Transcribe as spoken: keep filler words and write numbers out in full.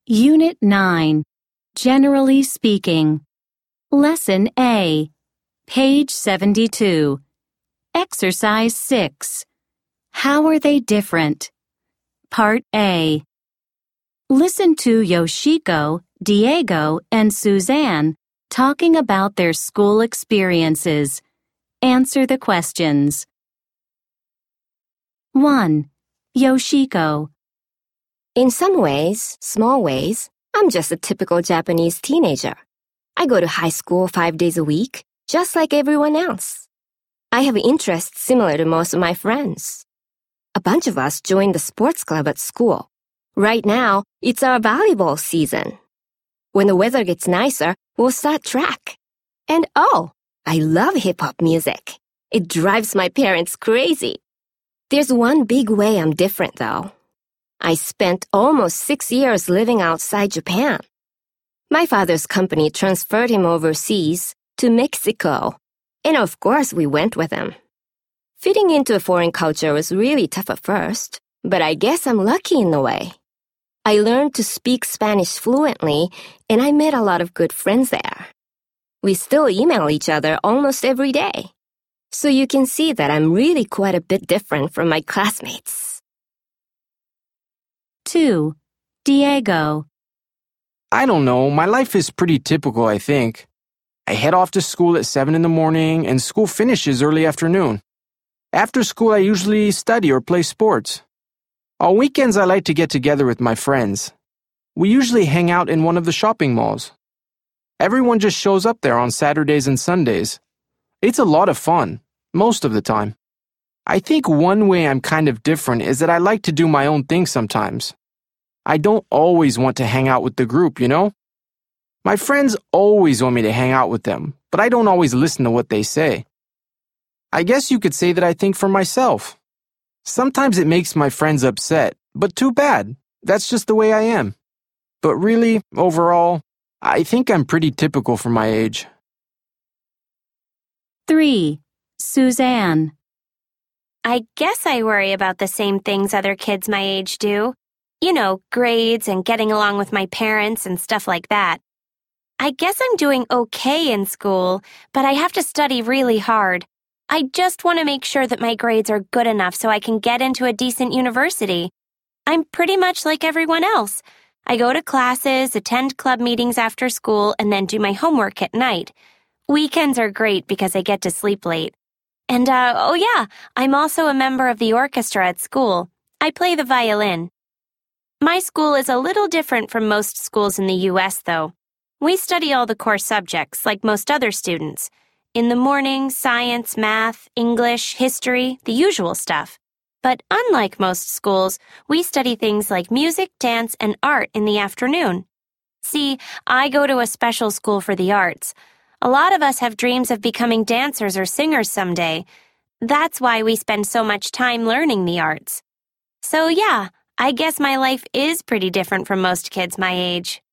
Unit nine, Generally Speaking. Lesson A, page seventy-two. Exercise six. How are they different? Part A. Listen to Yoshiko, Diego, and Suzanne talking about their school experiences. Answer the questions. one. Yoshiko. In some ways, small ways, I'm just a typical Japanese teenager. I go to high school five days a week, just like everyone else. I have interests similar to most of my friends. A bunch of us joined the sports club at school. Right now, it's our volleyball season. When the weather gets nicer, we'll start track. And oh, I love hip-hop music. It drives my parents crazy. There's one big way I'm different, though. I spent almost six years living outside Japan. My father's company transferred him overseas to Mexico, and of course we went with him. Fitting into a foreign culture was really tough at first, but I guess I'm lucky in a way. I learned to speak Spanish fluently, and I met a lot of good friends there. We still email each other almost every day. So you can see that I'm really quite a bit different from my classmates. two. Diego. I don't know, my life is pretty typical, I think. I head off to school at seven in the morning, and school finishes early afternoon. After school, I usually study or play sports. On weekends, I like to get together with my friends. We usually hang out in one of the shopping malls. Everyone just shows up there on Saturdays and Sundays. It's a lot of fun, most of the time. I think one way I'm kind of different is that I like to do my own thing sometimes. I don't always want to hang out with the group, you know? My friends always want me to hang out with them, but I don't always listen to what they say. I guess you could say that I think for myself. Sometimes it makes my friends upset, but too bad. That's just the way I am. But really, overall, I think I'm pretty typical for my age. three. Suzanne. I guess I worry about the same things other kids my age do. You know, grades and getting along with my parents and stuff like that. I guess I'm doing okay in school, but I have to study really hard. I just want to make sure that my grades are good enough so I can get into a decent university. I'm pretty much like everyone else. I go to classes, attend club meetings after school, and then do my homework at night. Weekends are great because I get to sleep late. And, uh, oh yeah, I'm also a member of the orchestra at school. I play the violin. My school is a little different from most schools in the U S, though. We study all the core subjects, like most other students. In the morning, science, math, English, history, the usual stuff. But unlike most schools, we study things like music, dance, and art in the afternoon. See, I go to a special school for the arts. A lot of us have dreams of becoming dancers or singers someday. That's why we spend so much time learning the arts. So yeah, I guess my life is pretty different from most kids my age.